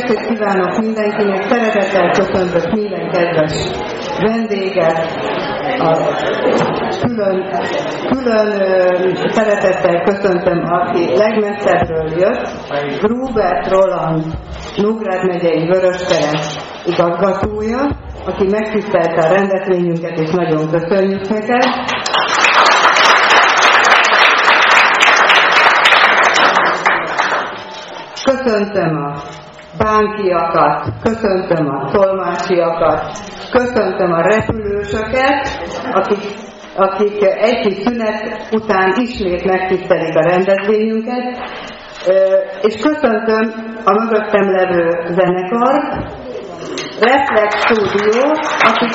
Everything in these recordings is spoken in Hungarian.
estét kívánok mindenkinek, szeretettel köszöntök minden kedves vendéget, külön szeretettel köszöntöm, aki legmesszebbről jött, Grubert Roland, Nógrád megyei Vöröskereszt igazgatója, aki megtisztelte a rendezvényünket, és nagyon köszönjük neked. Köszöntöm a bánkiakat, köszöntöm a tolmácsiakat, köszöntöm a repülősöket, akik egy kis szünet után ismét megtisztelik a rendezvényünket, és köszöntöm a mögöttem levő zenekart, Reflex Studio, akik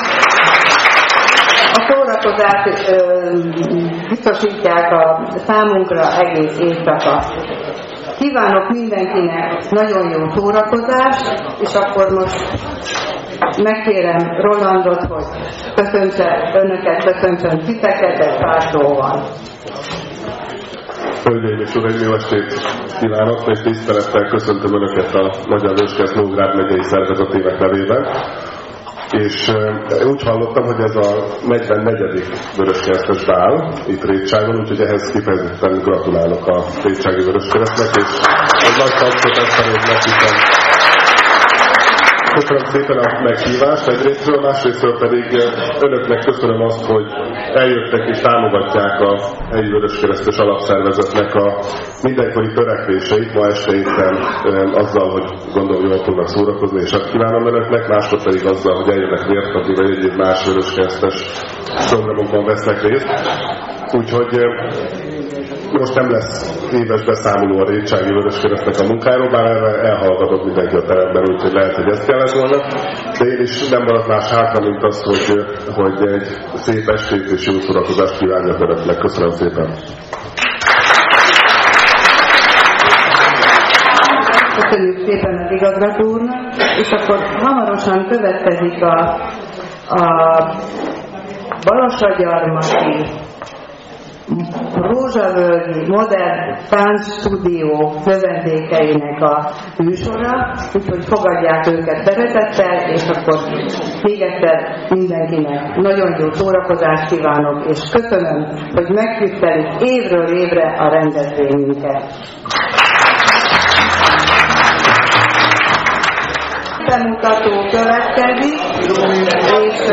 a szórakozást biztosítják a számunkra egész éjszaka. Kívánok mindenkinek nagyon jó szórakozást, és akkor most megkérem Rolandot, hogy köszöntse önöket, köszöntsön titeket egy pár szóval. Hölgyeim és uraim, jó estét kívánok, és tisztelettel köszöntöm önöket a Magyar Vöröskereszt Nógrád megyei szervezetének nevében. És úgy hallottam, hogy ez a 44. Vöröskeresztes bál itt Rétságon, úgyhogy ehhez kifejezetten gratulálok a Rétsági Vöröskeresztnek, és egy nagy tapsot szeretnék, hiszen köszönöm szépen a meghívást egyrésztről, másrésztről pedig önöknek köszönöm azt, hogy eljöttek és támogatják a helyi Vöröskeresztes alapszervezetnek a mindenkori törekvéseit ma este éppen azzal, hogy gondolom jól tudnak szórakozni, és azt kívánom önöknek, másod pedig azzal, hogy eljönnek vért adni, vagy egyéb más vöröskeresztes programokban vesznek részt. Úgyhogy most nem lesz éves beszámoló a Rétsági Vöröskeresztnek a munkáról, bár erre elhallgatott mindenki a teremben, úgyhogy lehet, hogy ezt kellett volna. De én is nem maradt más hátra, mint az, hogy egy szép estét és jó szórakozást kívánjak önöknek. Köszönöm szépen! Köszönjük szépen az igazgató úrnak, és akkor hamarosan következik a Balassagyarmati Rózsavölgyi Modern Táncstúdió növendékeinek a műsora, úgyhogy fogadják őket szeretettel, és akkor még egyszer mindenkinek nagyon jó szórakozást kívánok, és köszönöm, hogy megtisztelik évről évre a rendezvényünket. Bemutató következik, és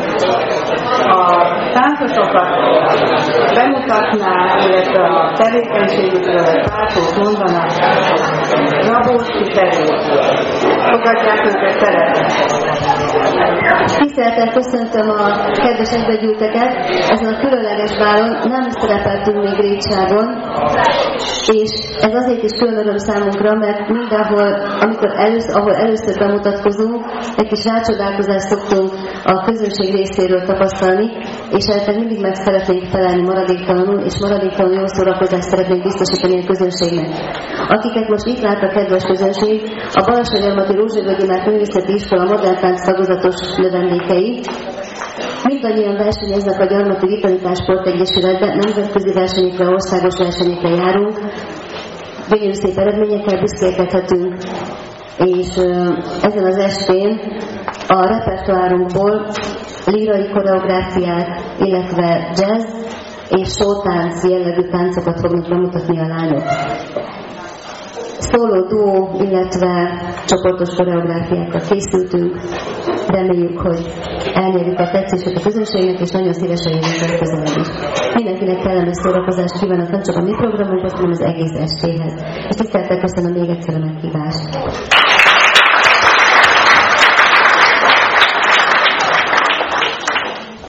a táncosokat bemutatná, illetve a tevékenységükről egy pár szót mondanak Rabócki Terézről. Fogadják őket szeretettel. Tisztelettel köszöntöm a kedves egybegyűlteket. Ezen a különleges bálon nem szerepeltünk még Rétságon, és ez azért is külön öröm számunkra, mert mindenhol, ahol először bemutatkozunk, egy kis rácsodálkozást szoktunk a közönség részéről tapasztalni, és ezzel mindig meg szeretnénk felelni maradéktalanul, és maradéktalanul jó szórakozást szeretnénk biztosítani a közönségnek. Akiket most itt lát a kedves közönség, a Balassagyarmati Rózsavölgyi Művészeti Iskola modern tánc tagozatos növendékei. Mindannyian versenyeznek a Gyarmati Vitalitás Sportegyesületben, nemzetközi versenyekre, országos versenyekre járunk. Gyönyörű szép eredményekkel büszkélkedhetünk, és ezen az estén a repertoárunkból lírai koreográfiát, illetve jazz és showtánc jellegű táncokat fognak bemutatni a lányok. Szóló, duó, illetve csoportos koreográfiákkal készültünk. Reméljük, hogy elnyerjük a tetszését a közönségnek, és nagyon szívesen jövünk közelebb is. Mindenkinek kellemes szórakozást kívánok, nem csak a mi programunkhoz, hanem az egész estéhez. És tisztelettel köszönöm még egyszer a meghívást.